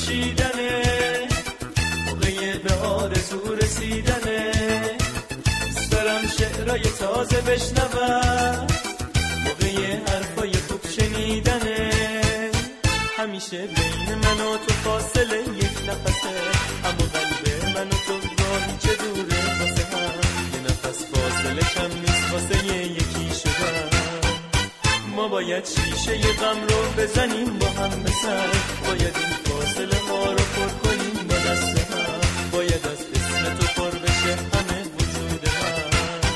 کشیدنه، موقع به آرزو رسیدنه. دوست دارم شعرهای تازه بشنوم، موقع حرفای خوب شنیدنه. همیشه بین من و تو فاصله یک نفسه، اما قلب من و تو گاهی چه دوره واسه هم. یه نفس فاصله کم نیست واسه یکی شدن. ما باید شیشه ی غم رو بزنیم با هم به سر، باید این فاصله ما رو پر کنیم با دست هم. باید از اسم تو پر بشه همه وجود من.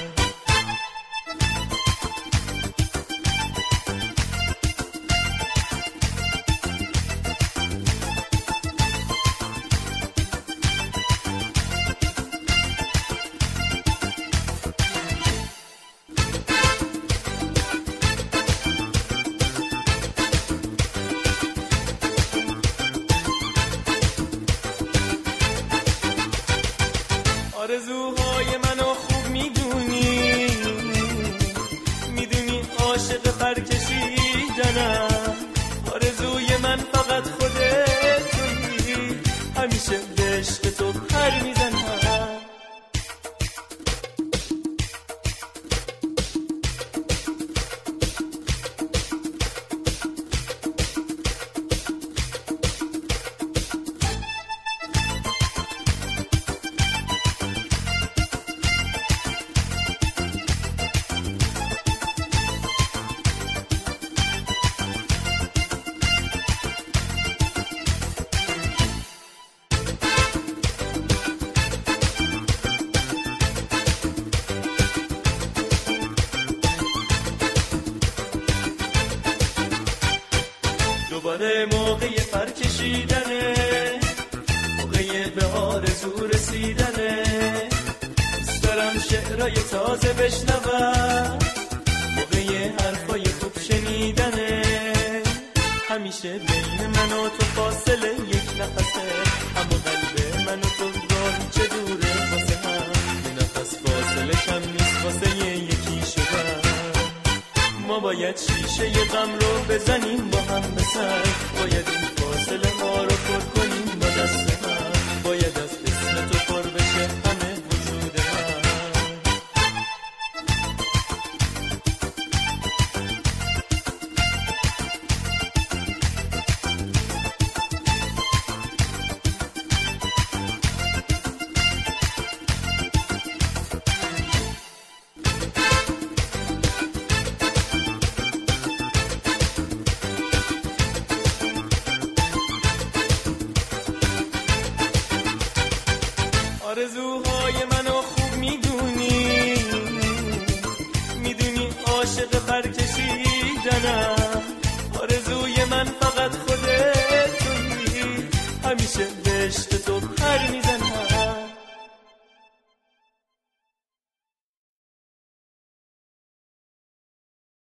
آرزوهای منو خوب میدونی، میدونی عاشق پر کشیدنم. آرزوی من فقط خودت تویی، همیشه به عشق تو پر میزنم. دوباره موقع پر کشیدنه، موقع به آرزو رسیدنه. دوست دارم شعرهای تازه بشنوم، موقع حرفای خوب شنیدنه. همیشه بین من و تو فاصله یک نفسه، اما قلب من و تو گاهی چه دوره واسه هم. یه نفس فاصله کم نیست واسه یکی شدن. ما باید شیشه ی غم رو بزنیم با هم به سر، باید این فاصله ما رو پر کنیم با دست هم. باید از اسم تو پر بشه همه وجود من. آرزوهای منو خوب میدونی، میدونی عاشق پر کشیدنم. آرزوی من فقط خودت تویی، همیشه به عشق تو پر میزنم.